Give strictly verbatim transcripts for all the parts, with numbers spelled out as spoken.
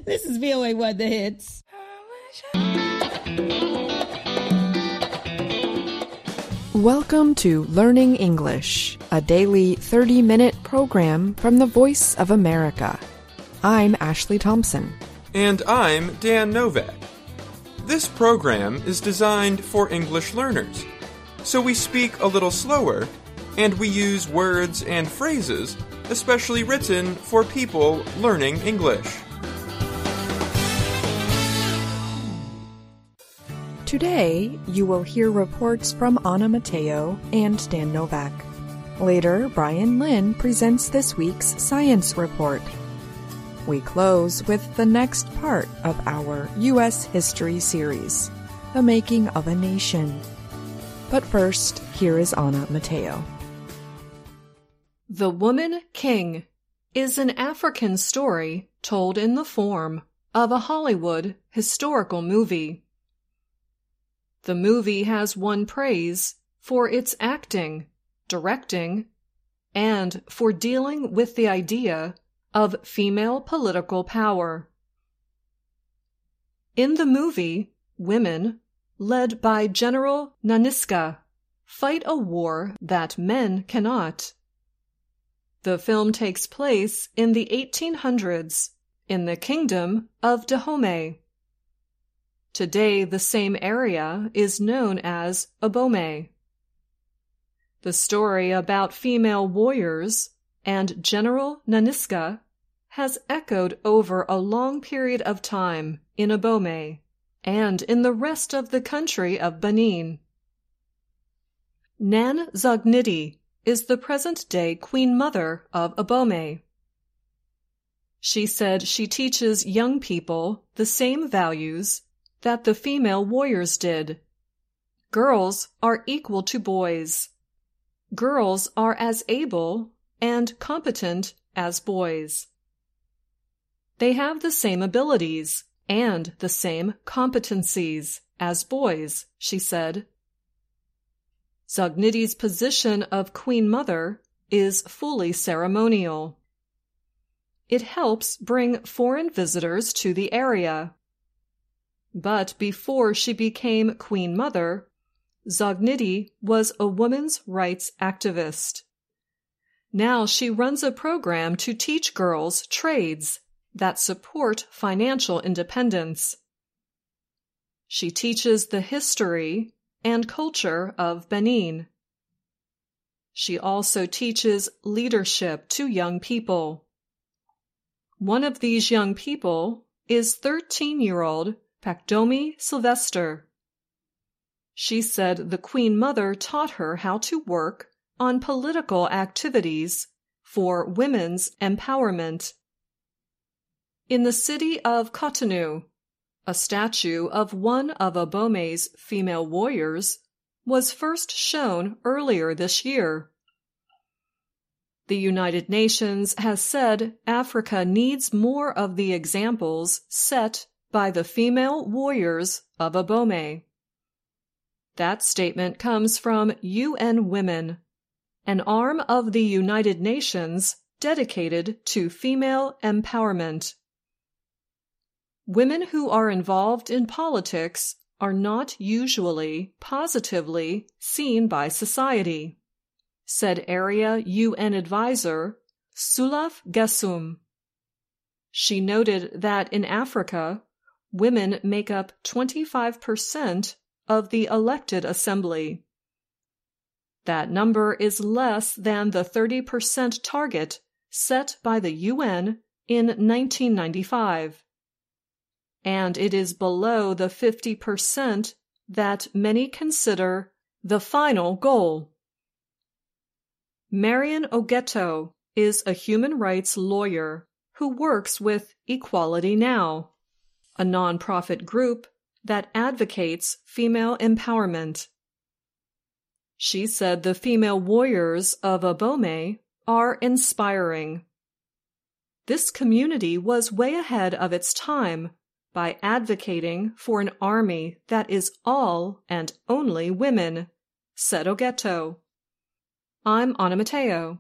This is V O A One, The Hits. Welcome to Learning English, a daily thirty-minute program from the Voice of America. I'm Ashley Thompson. And I'm Dan Novak. This program is designed for English learners, so we speak a little slower, and we use words and phrases especially written for people learning English. Today, you will hear reports from Anna Mateo and Dan Novak. Later, Brian Lynn presents this week's science report. We close with the next part of our U S history series, The Making of a Nation. But first, here is Anna Mateo. The Woman King is an African story told in the form of a Hollywood historical movie. The movie has won praise for its acting, directing, and for dealing with the idea of female political power. In the movie, women, led by General Nanisca, fight a war that men cannot. The film takes place in the eighteen hundreds in the Kingdom of Dahomey. Today, the same area is known as Abomey. The story about female warriors and General Nanisca has echoed over a long period of time in Abomey and in the rest of the country of Benin. Nan Zognity is the present-day Queen Mother of Abomey. She said she teaches young people the same values that the female warriors did. Girls are equal to boys. Girls are as able and competent as boys. They have the same abilities and the same competencies as boys, she said. Zognity's position of Queen Mother is fully ceremonial. It helps bring foreign visitors to the area. But before she became Queen Mother, Zognity was a women's rights activist. Now she runs a program to teach girls trades that support financial independence. She teaches the history and culture of Benin. She also teaches leadership to young people. One of these young people is thirteen-year-old Pacdomi Sylvester. She said the Queen Mother taught her how to work on political activities for women's empowerment. In the city of Cotonou, a statue of one of Abomey's female warriors was first shown earlier this year. The United Nations has said Africa needs more of the examples set by the female warriors of Abomey. That statement comes from U N Women, an arm of the United Nations dedicated to female empowerment. Women who are involved in politics are not usually positively seen by society, said Area U N Advisor Sulaf Gesum. She noted that in Africa, women make up twenty-five percent of the elected assembly. That number is less than the thirty percent target set by the U N in nineteen ninety-five. And it is below the fifty percent that many consider the final goal. Marian Ogeto is a human rights lawyer who works with Equality Now, a nonprofit group that advocates female empowerment. She said the female warriors of Abomey are inspiring. This community was way ahead of its time by advocating for an army that is all and only women, said Ogeto. I'm Anna Mateo.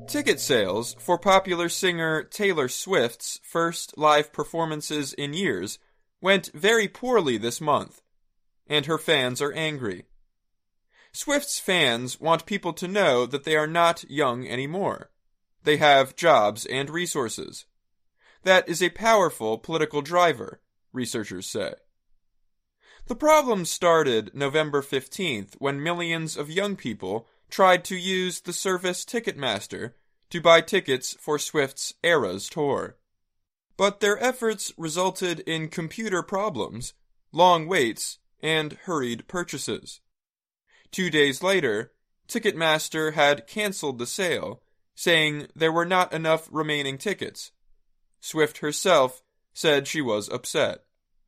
Ticket sales for popular singer Taylor Swift's first live performances in years went very poorly this month, and her fans are angry. Swift's fans want people to know that they are not young anymore. They have jobs and resources. That is a powerful political driver, researchers say. The problem started November fifteenth when millions of young people tried to use the service Ticketmaster to buy tickets for Swift's Eras tour. But their efforts resulted in computer problems, long waits, and hurried purchases. Two days later, Ticketmaster had canceled the sale, saying there were not enough remaining tickets. Swift herself said she was upset.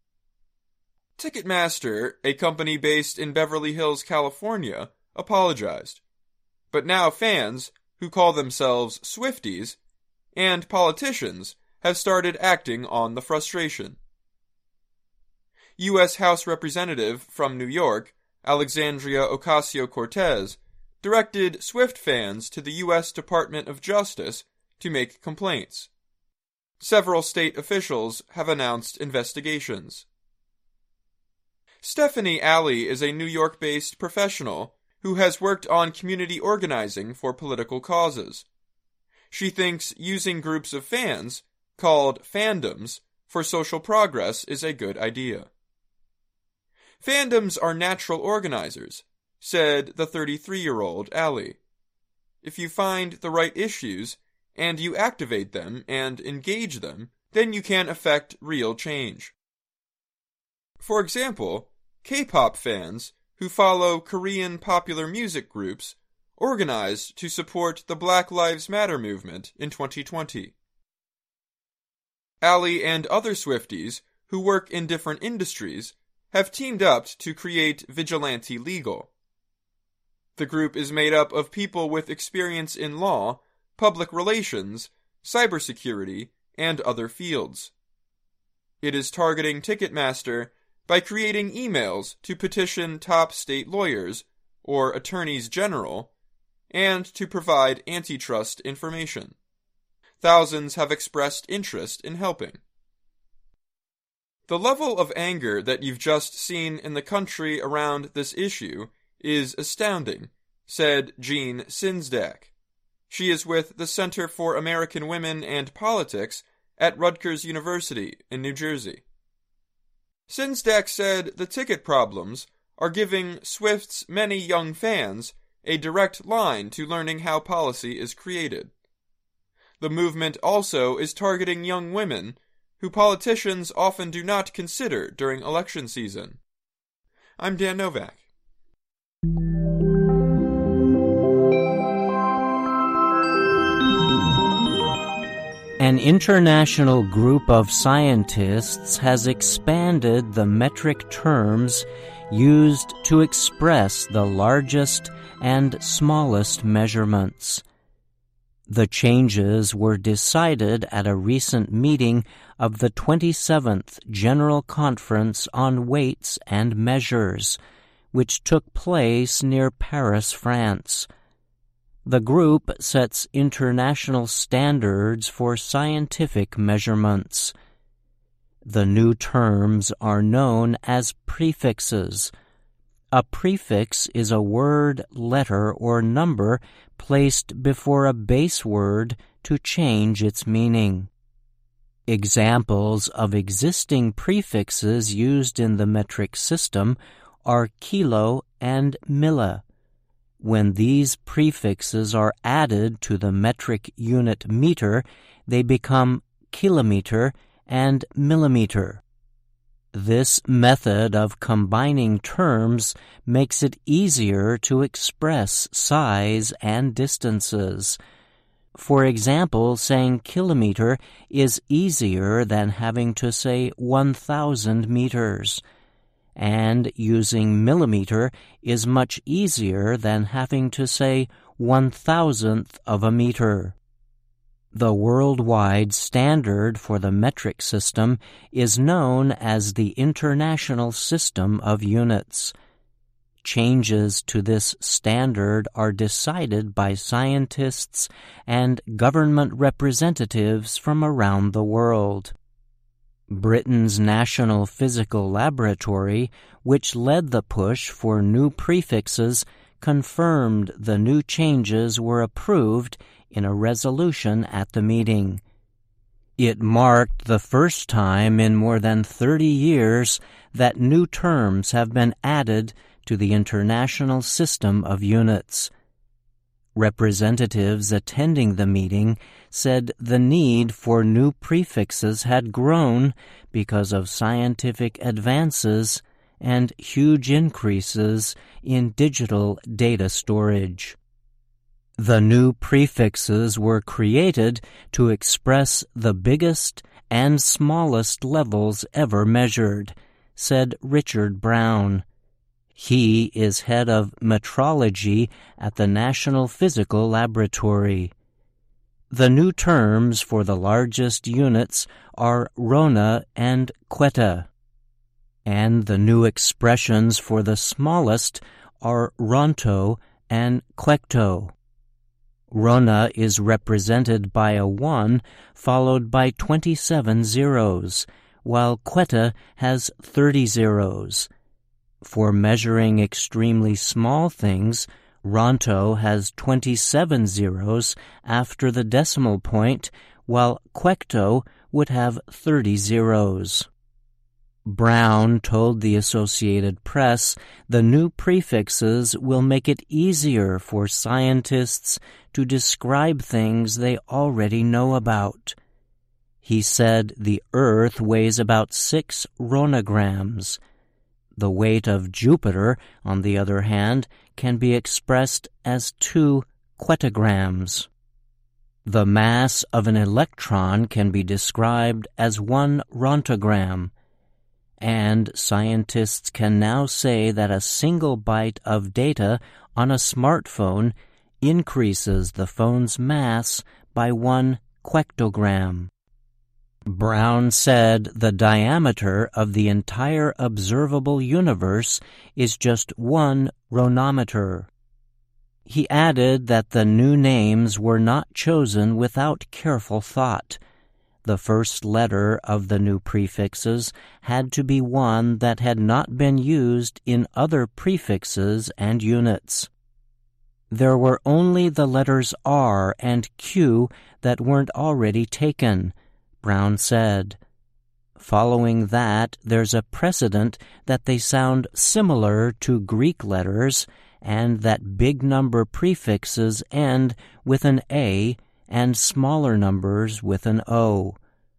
Ticketmaster, a company based in Beverly Hills, California, apologized. But now fans, who call themselves Swifties, and politicians have started acting on the frustration. U S House Representative from New York, Alexandria Ocasio-Cortez, directed Swift fans to the U S Department of Justice to make complaints. Several state officials have announced investigations. Stephanie Alley is a New York-based professional who has worked on community organizing for political causes. She thinks using groups of fans, called fandoms, for social progress is a good idea. Fandoms are natural organizers, said the thirty-three-year-old Alley. If you find the right issues, and you activate them and engage them, then you can affect real change. For example, K-pop fans who follow Korean popular music groups organized to support the Black Lives Matter movement in twenty twenty. Alley and other Swifties who work in different industries have teamed up to create Vigilante Legal. The group is made up of people with experience in law, public relations, cybersecurity, and other fields. It is targeting Ticketmaster by creating emails to petition top state lawyers, or attorneys general, and to provide antitrust information. Thousands have expressed interest in helping. The level of anger that you've just seen in the country around this issue is astounding, said Jean Sinsdak. She is with the Center for American Women and Politics at Rutgers University in New Jersey. Sinsdak said the ticket problems are giving Swift's many young fans a direct line to learning how policy is created. The movement also is targeting young women, who politicians often do not consider during election season. I'm Dan Novak. An international group of scientists has expanded the metric terms used to express the largest and smallest measurements. The changes were decided at a recent meeting of the twenty-seventh General Conference on Weights and Measures, which took place near Paris, France. The group sets international standards for scientific measurements. The new terms are known as prefixes. A prefix is a word, letter, or number placed before a base word to change its meaning. Examples of existing prefixes used in the metric system are kilo and milli. When these prefixes are added to the metric unit meter, they become kilometer and millimeter. This method of combining terms makes it easier to express size and distances. For example, saying kilometer is easier than having to say one thousand meters. And using millimeter is much easier than having to say one thousandth of a meter. The worldwide standard for the metric system is known as the International System of Units. changes to this standard are decided by scientists and government representatives from around the world. Britain's National Physical Laboratory, which led the push for new prefixes, confirmed the new changes were approved in a resolution at the meeting. It marked the first time in more than thirty years that new terms have been added to the international system of units. Representatives attending the meeting said the need for new prefixes had grown because of scientific advances and huge increases in digital data storage. The new prefixes were created to express the biggest and smallest levels ever measured, said Richard Brown. He is head of metrology at the National Physical Laboratory. The new terms for the largest units are rona and quetta, and the new expressions for the smallest are ronto and quecto. Rona is represented by a one followed by twenty-seven zeros, while quetta has thirty zeros. For measuring extremely small things, ronto has twenty-seven zeros after the decimal point, while quecto would have thirty zeros. Brown told the Associated Press the new prefixes will make it easier for scientists to describe things they already know about. He said the Earth weighs about six ronograms. The weight of Jupiter, on the other hand, can be expressed as two quettagrams. The mass of an electron can be described as one rontogram, and scientists can now say that a single byte of data on a smartphone increases the phone's mass by one quectogram. Brown said the diameter of the entire observable universe is just one ronometer. He added that the new names were not chosen without careful thought. The first letter of the new prefixes had to be one that had not been used in other prefixes and units. There were only the letters R and Q that weren't already taken, Brown said. Following that, there's a precedent that they sound similar to Greek letters and that big number prefixes end with an A and smaller numbers with an O.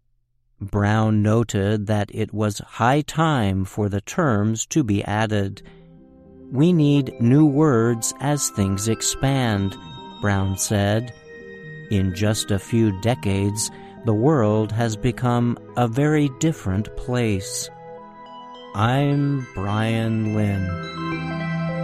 Brown noted that it was high time for the terms to be added. We need new words as things expand, Brown said. In just a few decades, the world has become a very different place. I'm Brian Lynn.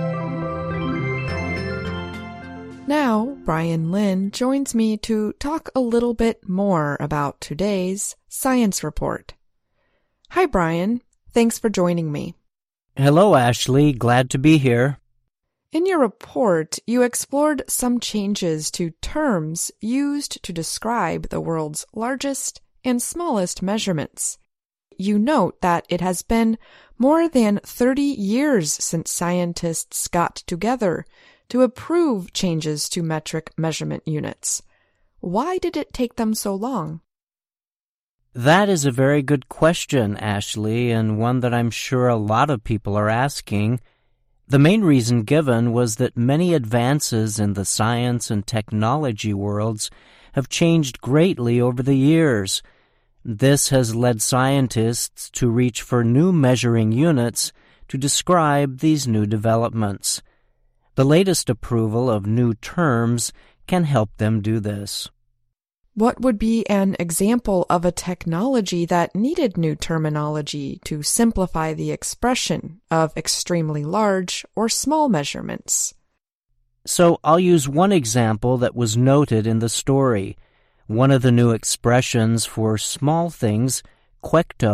Now, Brian Lynn joins me to talk a little bit more about today's Science Report. Hi, Brian. Thanks for joining me. Hello, Ashley. Glad to be here. In your report, you explored some changes to terms used to describe the world's largest and smallest measurements. You note that it has been more than thirty years since scientists got together to approve changes to metric measurement units. Why did it take them so long? That is a very good question, Ashley, and one that I'm sure a lot of people are asking. The main reason given was that many advances in the science and technology worlds have changed greatly over the years. This has led scientists to reach for new measuring units to describe these new developments. The latest approval of new terms can help them do this. What would be an example of a technology that needed new terminology to simplify the expression of extremely large or small measurements? So I'll use one example that was noted in the story. One of the new expressions for small things, quecto,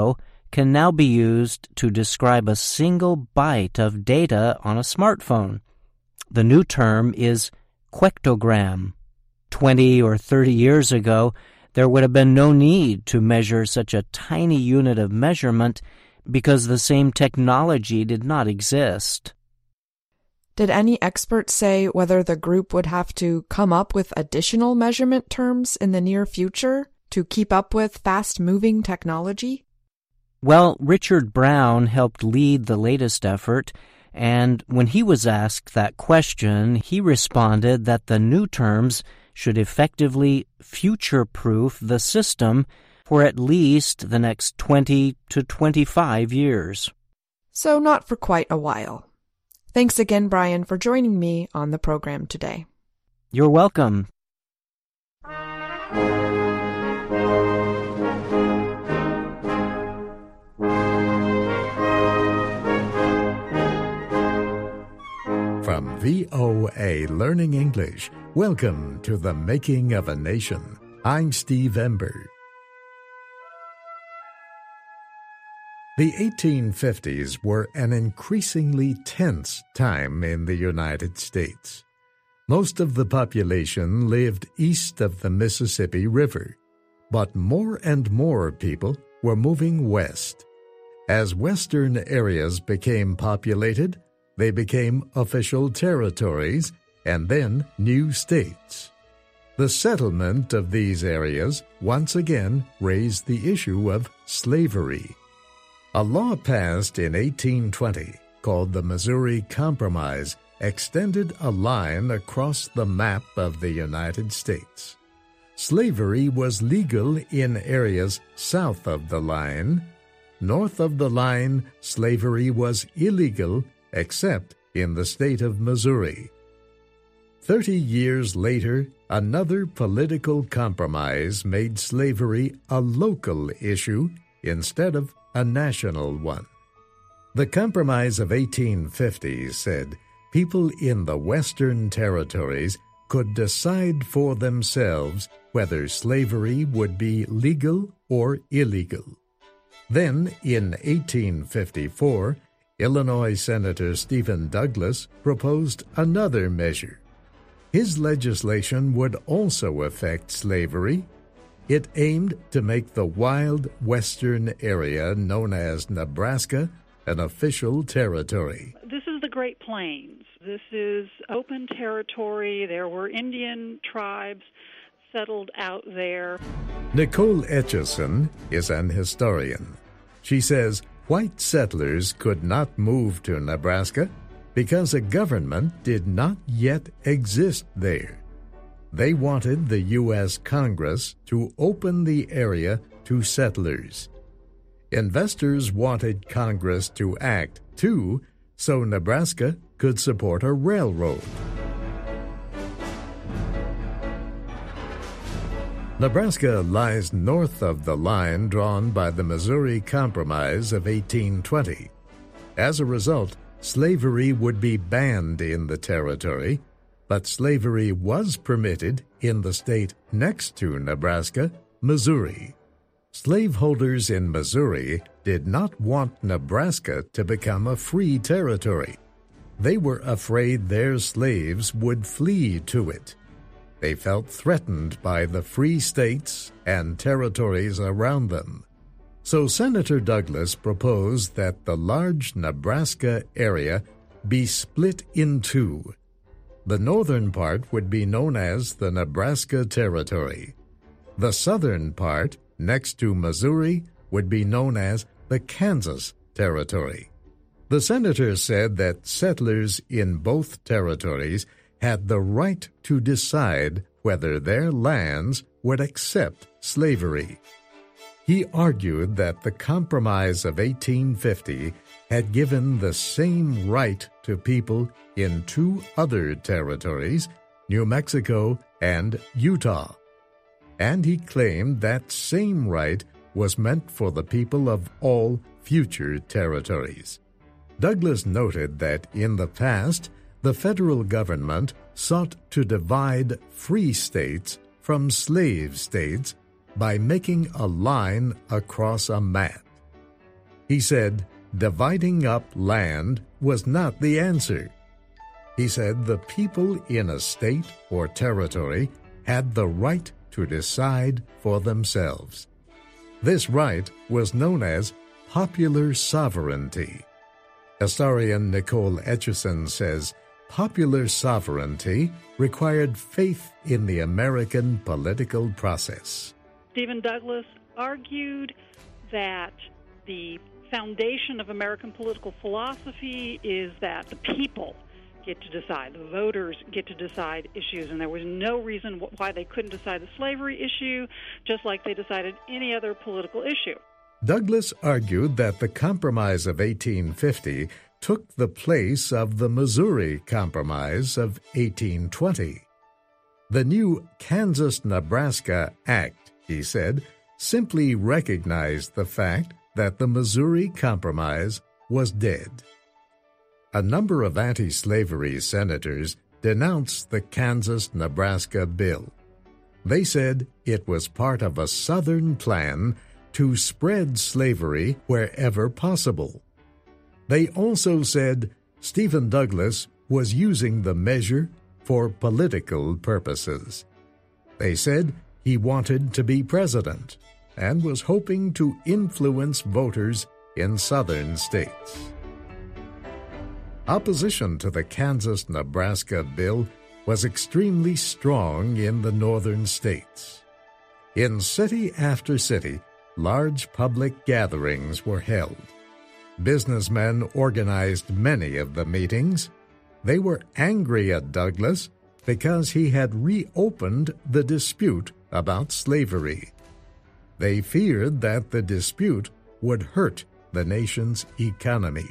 can now be used to describe a single byte of data on a smartphone. The new term is quectogram. Twenty or thirty years ago, there would have been no need to measure such a tiny unit of measurement because the same technology did not exist. Did any experts say whether the group would have to come up with additional measurement terms in the near future to keep up with fast-moving technology? Well, Richard Brown helped lead the latest effort, and when he was asked that question, he responded that the new terms should effectively future-proof the system for at least the next twenty to twenty-five years. So not for quite a while. Thanks again, Brian, for joining me on the program today. You're welcome. From V O A Learning English, welcome to The Making of a Nation. I'm Steve Ember. The eighteen fifties were an increasingly tense time in the United States. Most of the population lived east of the Mississippi River, but more and more people were moving west. As western areas became populated, they became official territories and then new states. The settlement of these areas once again raised the issue of slavery. A law passed in eighteen twenty, called the Missouri Compromise, extended a line across the map of the United States. Slavery was legal in areas south of the line. North of the line, slavery was illegal, except in the state of Missouri. Thirty years later, another political compromise made slavery a local issue instead of a national one. The Compromise of eighteen fifty said people in the Western territories could decide for themselves whether slavery would be legal or illegal. Then, in eighteen fifty-four, Illinois Senator Stephen Douglas proposed another measure. His legislation would also affect slavery. It aimed to make the wild western area known as Nebraska an official territory. This is the Great Plains. This is open territory. There were Indian tribes settled out there. Nicole Etchison is an historian. She says white settlers could not move to Nebraska because a government did not yet exist there. They wanted the U S Congress to open the area to settlers. Investors wanted Congress to act, too, so Nebraska could support a railroad. Nebraska lies north of the line drawn by the Missouri Compromise of eighteen twenty. As a result, slavery would be banned in the territory, but slavery was permitted in the state next to Nebraska, Missouri. Slaveholders in Missouri did not want Nebraska to become a free territory. They were afraid their slaves would flee to it. They felt threatened by the free states and territories around them. So Senator Douglas proposed that the large Nebraska area be split in two. The northern part would be known as the Nebraska Territory. The southern part, next to Missouri, would be known as the Kansas Territory. The senator said that settlers in both territories had the right to decide whether their lands would accept slavery. He argued that the Compromise of eighteen fifty had given the same right to people in two other territories, New Mexico and Utah. And he claimed that same right was meant for the people of all future territories. Douglas noted that in the past, the federal government sought to divide free states from slave states by making a line across a map. He said dividing up land was not the answer. He said the people in a state or territory had the right to decide for themselves. This right was known as popular sovereignty. Historian Nicole Etchison says popular sovereignty required faith in the American political process. Stephen Douglas argued that the foundation of American political philosophy is that the people get to decide, the voters get to decide issues, and there was no reason why they couldn't decide the slavery issue, just like they decided any other political issue. Douglas argued that the Compromise of eighteen fifty took the place of the Missouri Compromise of eighteen twenty. The new Kansas-Nebraska Act, he said, simply recognized the fact that the Missouri Compromise was dead. A number of anti-slavery senators denounced the Kansas-Nebraska bill. They said it was part of a Southern plan to spread slavery wherever possible. They also said Stephen Douglas was using the measure for political purposes. They said he wanted to be president and was hoping to influence voters in Southern states. Opposition to the Kansas-Nebraska bill was extremely strong in the northern states. In city after city, large public gatherings were held. Businessmen organized many of the meetings. They were angry at Douglas because he had reopened the dispute about slavery. They feared that the dispute would hurt the nation's economy.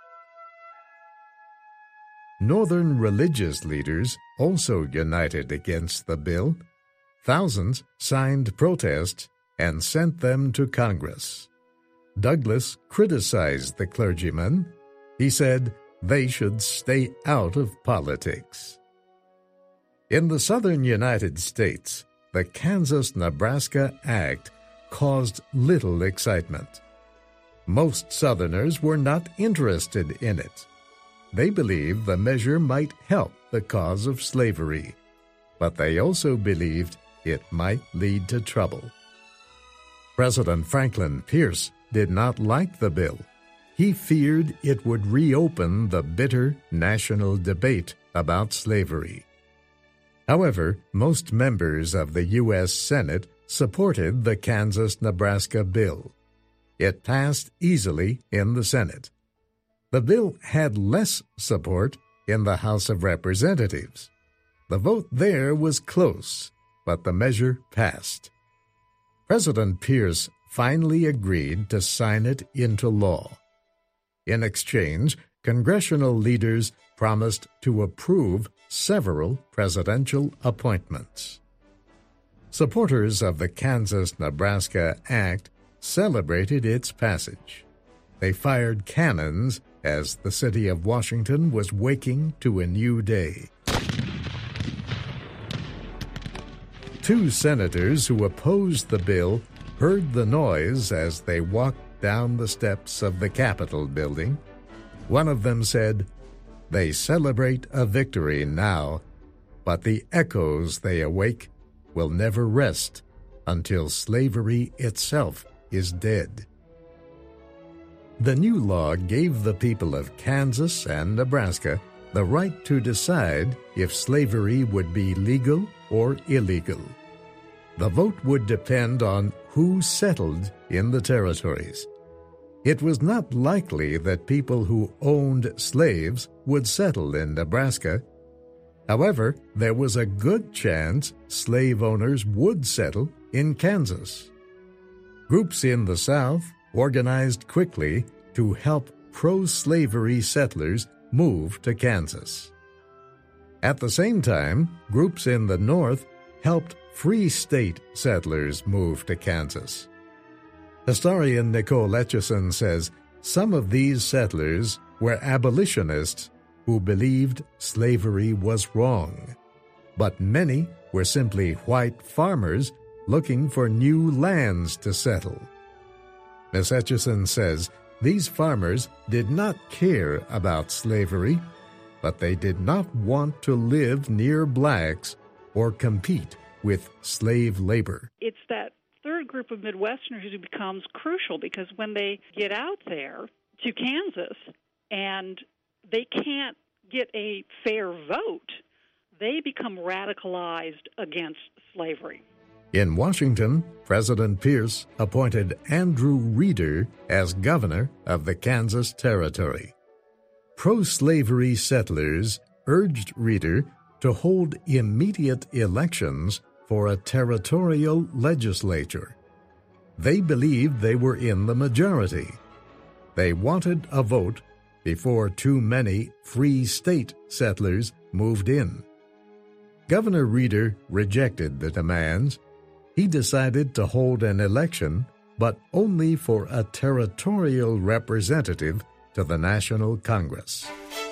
Northern religious leaders also united against the bill. Thousands signed protests and sent them to Congress. Douglas criticized the clergymen. He said they should stay out of politics. In the southern United States, the Kansas-Nebraska Act caused little excitement. Most Southerners were not interested in it. They believed the measure might help the cause of slavery, but they also believed it might lead to trouble. President Franklin Pierce did not like the bill. He feared it would reopen the bitter national debate about slavery. However, most members of the U S Senate supported the Kansas-Nebraska bill. It passed easily in the Senate. The bill had less support in the House of Representatives. The vote there was close, but the measure passed. President Pierce finally agreed to sign it into law. In exchange, congressional leaders promised to approve several presidential appointments. Supporters of the Kansas-Nebraska Act celebrated its passage. They fired cannons as the city of Washington was waking to a new day. Two senators who opposed the bill heard the noise as they walked down the steps of the Capitol building. One of them said, "They celebrate a victory now, but the echoes they awake will never rest until slavery itself is dead." The new law gave the people of Kansas and Nebraska the right to decide if slavery would be legal or illegal. The vote would depend on who settled in the territories. It was not likely that people who owned slaves would settle in Nebraska. However, there was a good chance slave owners would settle in Kansas. Groups in the South organized quickly to help pro-slavery settlers move to Kansas. At the same time, groups in the North helped Free State settlers move to Kansas. Historian Nicole Etchison says some of these settlers were abolitionists who believed slavery was wrong, but many were simply white farmers looking for new lands to settle. Miss Etchison says These farmers did not care about slavery, but they did not want to live near blacks or compete with slave labor. It's that third group of Midwesterners who becomes crucial, because when they get out there to Kansas and they can't get a fair vote, they become radicalized against slavery. In Washington, President Pierce appointed Andrew Reeder as governor of the Kansas Territory. Pro-slavery settlers urged Reeder to hold immediate elections for a territorial legislature. They believed they were in the majority. They wanted a vote before too many free state settlers moved in. Governor Reeder rejected the demands. He decided to hold an election, but only for a territorial representative to the National Congress.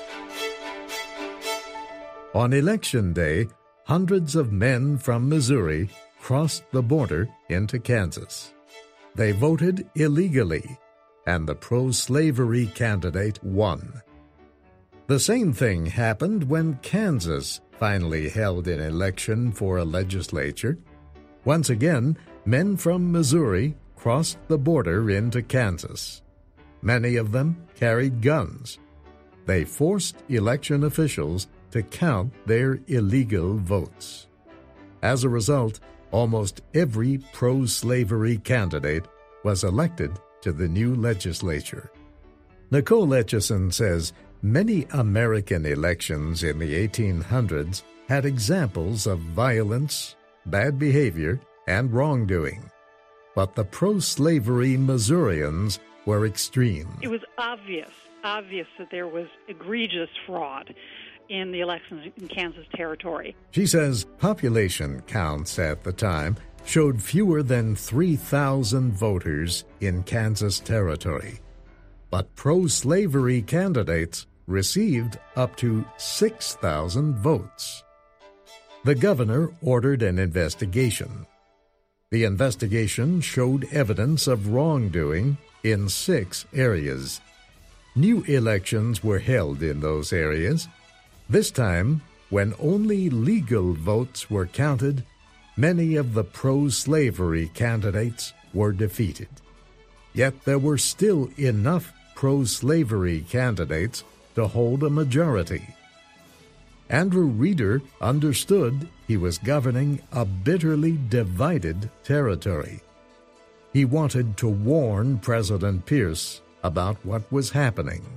On Election Day, hundreds of men from Missouri crossed the border into Kansas. They voted illegally, and the pro-slavery candidate won. The same thing happened when Kansas finally held an election for a legislature. Once again, men from Missouri crossed the border into Kansas. Many of them carried guns. They forced election officials to count their illegal votes. As a result, almost every pro-slavery candidate was elected to the new legislature. Nicole Etchison says many American elections in the eighteen hundreds had examples of violence, bad behavior, and wrongdoing. But the pro-slavery Missourians were extreme. It was obvious, obvious that there was egregious fraud in the elections in Kansas Territory. She says population counts at the time showed fewer than three thousand voters in Kansas Territory. But pro-slavery candidates received up to six thousand votes. The governor ordered an investigation. The investigation showed evidence of wrongdoing in six areas. New elections were held in those areas. This time, when only legal votes were counted, many of the pro-slavery candidates were defeated. Yet there were still enough pro-slavery candidates to hold a majority. Andrew Reeder understood he was governing a bitterly divided territory. He wanted to warn President Pierce about what was happening.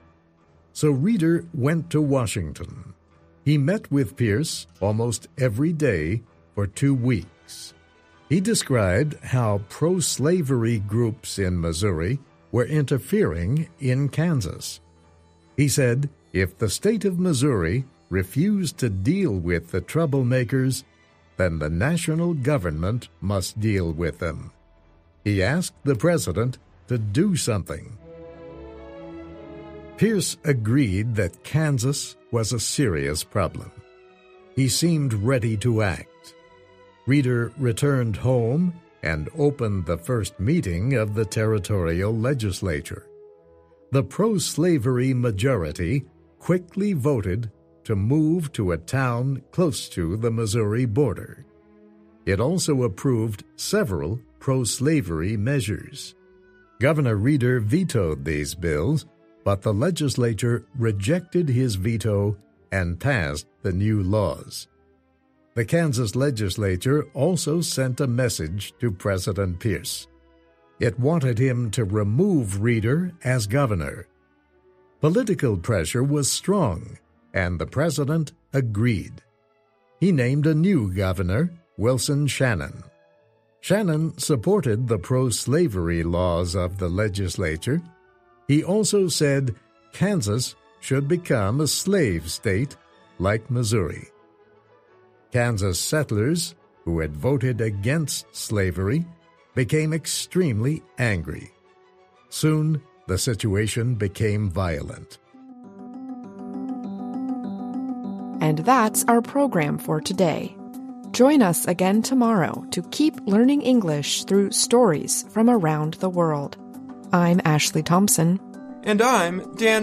So Reeder went to Washington. He met with Pierce almost every day for two weeks. He described how pro-slavery groups in Missouri were interfering in Kansas. He said if the state of Missouri refused to deal with the troublemakers, then the national government must deal with them. He asked the president to do something. Pierce agreed that Kansas was a serious problem. He seemed ready to act. Reeder returned home and opened the first meeting of the territorial legislature. The pro-slavery majority quickly voted to move to a town close to the Missouri border. It also approved several pro-slavery measures. Governor Reeder vetoed these bills, but the legislature rejected his veto and passed the new laws. The Kansas legislature also sent a message to President Pierce. It wanted him to remove Reeder as governor. Political pressure was strong, and the president agreed. He named a new governor, Wilson Shannon. Shannon supported the pro-slavery laws of the legislature. He also said Kansas should become a slave state like Missouri. Kansas settlers, who had voted against slavery, became extremely angry. Soon, the situation became violent. And that's our program for today. Join us again tomorrow to keep learning English through stories from around the world. I'm Ashley Thompson. And I'm Dan